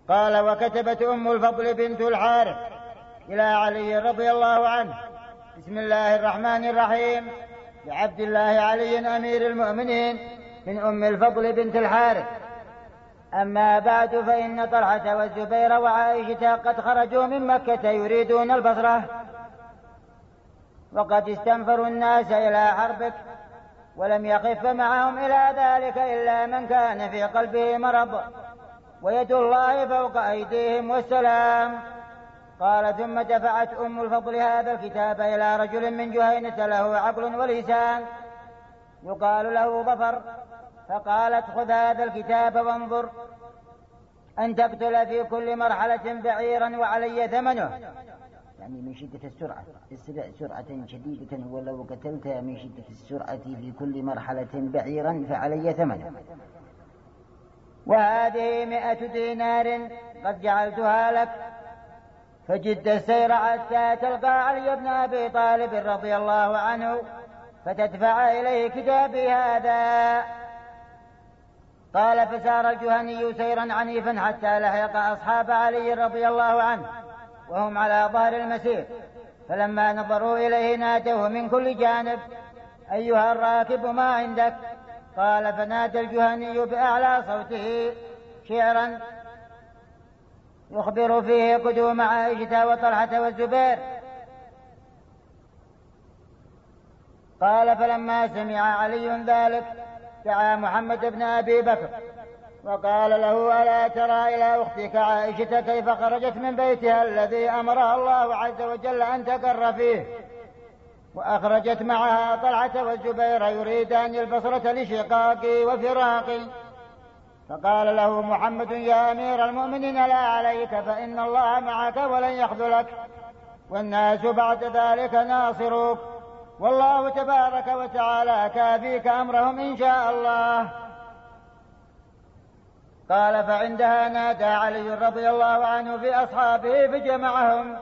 قال: وكتبت أم الفضل بنت الحارث إلى علي رضي الله عنه: بسم الله الرحمن الرحيم، لعبد الله علي أمير المؤمنين من أم الفضل بنت الحارث: أما بعد، فإن طلحة والزبير وعائشة قد خرجوا من مكة يريدون البصرة، وقد استنفروا الناس إلى حربك، ولم يخف معهم إلى ذلك إلا من كان في قلبه مرض، ويد الله فوق أيديهم والسلام. قال: ثم دفعت أم الفضل هذا الكتاب إلى رجل من جهينة له عقل ولسان يقال له ظفر، فقالت: خذ هذا الكتاب وانظر أن تقتل في كل مرحلة بعيرا وعلي ثمنه، يعني من شدة السرعة، سرعة شديدة، ولو قتلت من شدة السرعة في كل مرحلة بعيرا فعلي ثمنه، وهذه 100 دينار قد جعلتها لك، فجد السير حتى تلقى علي بن أبي طالب رضي الله عنه فتدفع إليه كتابي هذا. قال: فسار الجهني سيرا عنيفا حتى لحق أصحاب علي رضي الله عنه وهم على ظهر المسير، فلما نظروا إليه نادوه من كل جانب: أيها الراكب، ما عندك؟ قال: فنادى الجهني بأعلى صوته شعرا يخبر فيه قدوم عائشة وطلحة والزبير. قال: فلما سمع علي ذلك دعا محمد بن أبي بكر وقال له: ألا ترى إلى أختك عائشة كيف خرجت من بيتها الذي أمرها الله عز وجل أن تقر فيه، وأخرجت معها طلحة والزبير يريدان البصرة لشقاقي وفراقي؟ فقال له محمد: يا أمير المؤمنين، لا عليك، فإن الله معك ولن يخذلك، والناس بعد ذلك ناصروك، والله تبارك وتعالى كافيك أمرهم إن شاء الله. قال: فعندها نادى علي رضي الله عنه في أصحابه فجمعهم،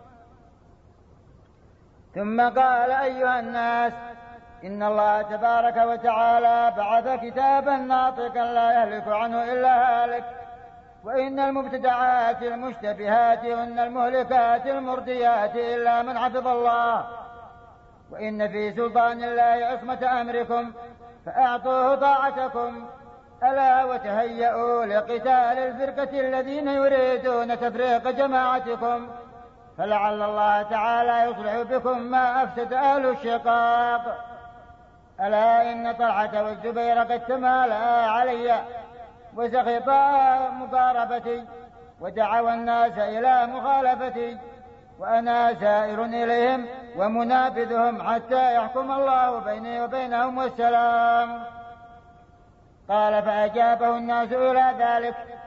ثم قال: أيها الناس، إن الله تبارك وتعالى بعث كتابا ناطقا لا يهلك عنه إلا هالك، وإن المبتدعات المشتبهات هن المهلكات المرديات إلا من حفظ الله، وإن في سلطان الله عصمة أمركم فأعطوه طاعتكم، ألا وتهيئوا لقتال الفرقة الذين يريدون تفريق جماعتكم، فلعل الله تعالى يصلح بكم ما أفسد أهل الشقاق. ألا إن طلحة والزبير قد تمالا علي وسخطا مقاربتي ودعوا الناس إلى مخالفتي، وأنا سائر إليهم ومنابذهم حتى يحكم الله بيني وبينهم والسلام. قال: فأجابه الناس إلى ذلك